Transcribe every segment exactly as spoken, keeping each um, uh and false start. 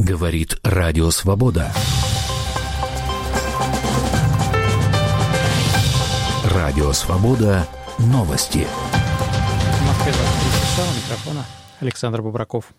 Говорит Радио Свобода. Радио Свобода. Новости. В Москве двадцать три часа. У микрофона Александр Бубраков.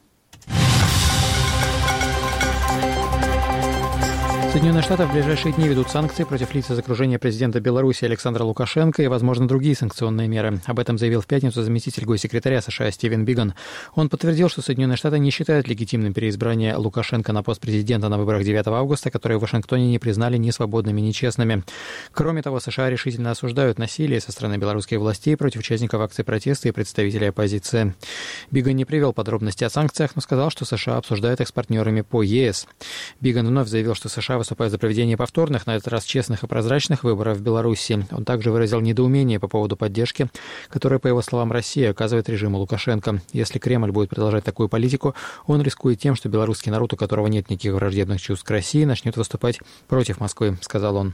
Соединенные Штаты в ближайшие дни ведут санкции против лиц из окружения президента Беларуси Александра Лукашенко и, возможно, другие санкционные меры. Об этом заявил в пятницу заместитель госсекретаря США Стивен Биган. Он подтвердил, что Соединенные Штаты не считают легитимным переизбрание Лукашенко на пост президента на выборах девятого августа, которые в Вашингтоне не признали ни свободными, ни честными. Кроме того, США решительно осуждают насилие со стороны белорусских властей против участников акций протеста и представителей оппозиции. Биган не привел подробности о санкциях, но сказал, что США обсуждают их с партнерами по ЕС. Биган вновь заявил, что США выступает за проведение повторных, на этот раз честных и прозрачных выборов в Беларуси. Он также выразил недоумение по поводу поддержки, которую, по его словам, Россия оказывает режиму Лукашенко. Если Кремль будет продолжать такую политику, он рискует тем, что белорусский народ, у которого нет никаких враждебных чувств к России, начнет выступать против Москвы, сказал он.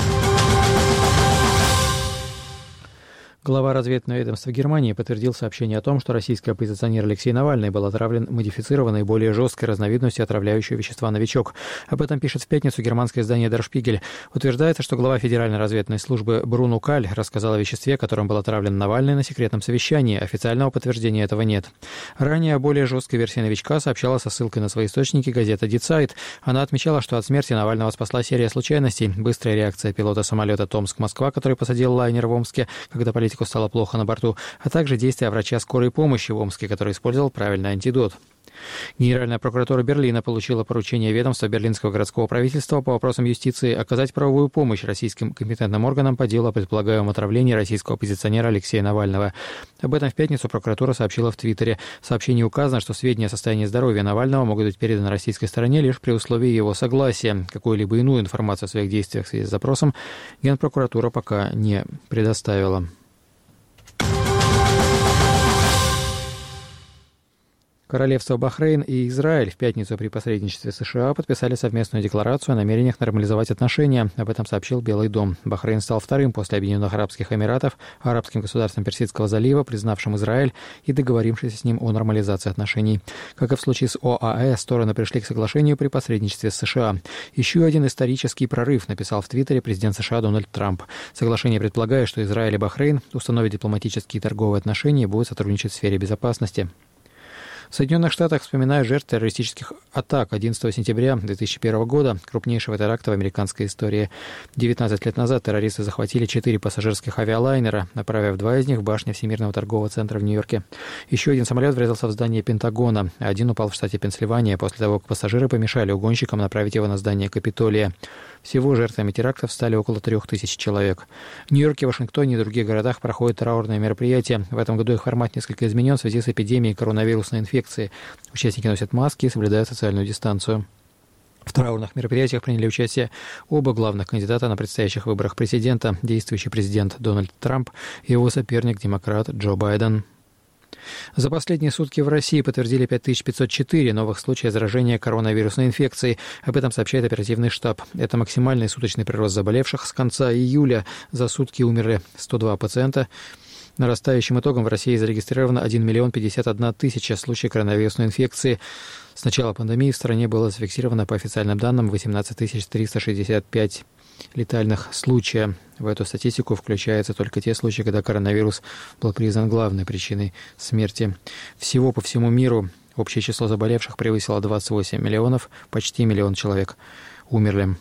Глава разведывательного ведомства Германии подтвердил сообщение о том, что российский оппозиционер Алексей Навальный был отравлен модифицированной, более жесткой разновидностью отравляющего вещества «Новичок». Об этом пишет в пятницу германское издание Der Spiegel. Утверждается, что глава Федеральной разведывательной службы Бруно Каль рассказал о веществе, которым был отравлен Навальный, на секретном совещании. Официального подтверждения этого нет. Ранее о более жесткой версии «Новичка» сообщала со ссылкой на свои источники газета Die Zeit. Она отмечала, что от смерти Навального спасла серия случайностей. Быстрая реакция пилота самолета Томск-Москва, который посадил лайнер в Омске, когда политику стало плохо на борту, а также действия врача скорой помощи в Омске, который использовал правильный антидот. Генеральная прокуратура Берлина получила поручение ведомства Берлинского городского правительства по вопросам юстиции оказать правовую помощь российским компетентным органам по делу о предполагаемом отравлении российского оппозиционера Алексея Навального. Об этом в пятницу прокуратура сообщила в Твиттере. В сообщении указано, что сведения о состоянии здоровья Навального могут быть переданы российской стороне лишь при условии его согласия. Какую-либо иную информацию о своих действиях в связи с запросом Генпрокуратура пока не предоставила. Королевство Бахрейн и Израиль в пятницу при посредничестве США подписали совместную декларацию о намерениях нормализовать отношения. Об этом сообщил Белый дом. Бахрейн стал вторым после Объединенных Арабских Эмиратов, арабским государством Персидского залива, признавшим Израиль и договорившимся с ним о нормализации отношений. Как и в случае с ОАЭ, стороны пришли к соглашению при посредничестве с США. Еще один исторический прорыв, написал в Твиттере президент США Дональд Трамп. Соглашение предполагает, что Израиль и Бахрейн установят дипломатические и торговые отношения и будут сотрудничать в сфере безопасности. В Соединенных Штатах вспоминают жертв террористических атак одиннадцатого сентября две тысячи первого года, крупнейшего теракта в американской истории. девятнадцать лет назад террористы захватили четыре пассажирских авиалайнера, направив два из них в башню Всемирного торгового центра в Нью-Йорке. Еще один самолет врезался в здание Пентагона, а один упал в штате Пенсильвания после того, как пассажиры помешали угонщикам направить его на здание Капитолия. Всего жертвами терактов стали около трех тысяч человек. В Нью-Йорке, Вашингтоне и других городах проходят траурные мероприятия. В этом году их формат несколько изменен в связи с эпидемией коронавирусной инфекции. Участники носят маски и соблюдают социальную дистанцию. В траурных мероприятиях приняли участие оба главных кандидата на предстоящих выборах президента, действующий президент Дональд Трамп и его соперник, демократ Джо Байден. За последние сутки в России подтвердили пять тысяч пятьсот четыре новых случая заражения коронавирусной инфекцией. Об этом сообщает оперативный штаб. Это максимальный суточный прирост заболевших с конца июля. За сутки умерли сто два пациента. Нарастающим итогом в России зарегистрировано один миллион пятьдесят одна тысяча случаев коронавирусной инфекции. С начала пандемии в стране было зафиксировано, по официальным данным, восемнадцать тысяч триста шестьдесят пять летальных случаев. В эту статистику включаются только те случаи, когда коронавирус был признан главной причиной смерти. Всего по всему миру общее число заболевших превысило двадцать восемь миллионов, почти миллион человек умерли.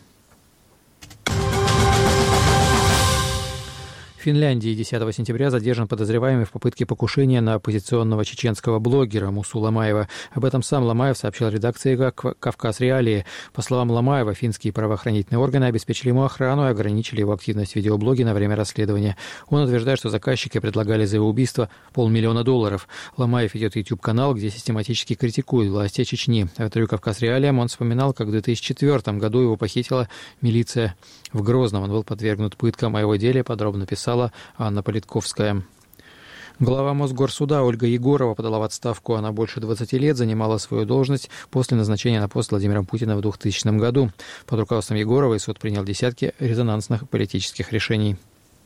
В Финляндии десятого сентября задержан подозреваемый в попытке покушения на оппозиционного чеченского блогера Мусу Ломаева. Об этом сам Ломаев сообщил редакции «Кавказ Реалии». По словам Ломаева, финские правоохранительные органы обеспечили ему охрану и ограничили его активность в видеоблоге на время расследования. Он утверждает, что заказчики предлагали за его убийство полмиллиона долларов. Ломаев ведет YouTube-канал, где систематически критикует власти Чечни. В интервью «Кавказ Реалиям» он вспоминал, как в две тысячи четвёртом году его похитила милиция в Грозном. Он был подвергнут пыткам. О его деле подробно писал Анна Политковская. Глава Мосгорсуда Ольга Егорова подала в отставку. Она больше двадцати лет занимала свою должность после назначения на пост Владимиром Путиным в двухтысячном году. Под руководством Егоровой суд принял десятки резонансных политических решений.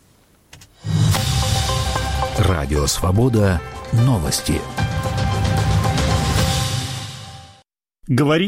Радио Свобода. Новости. Говорит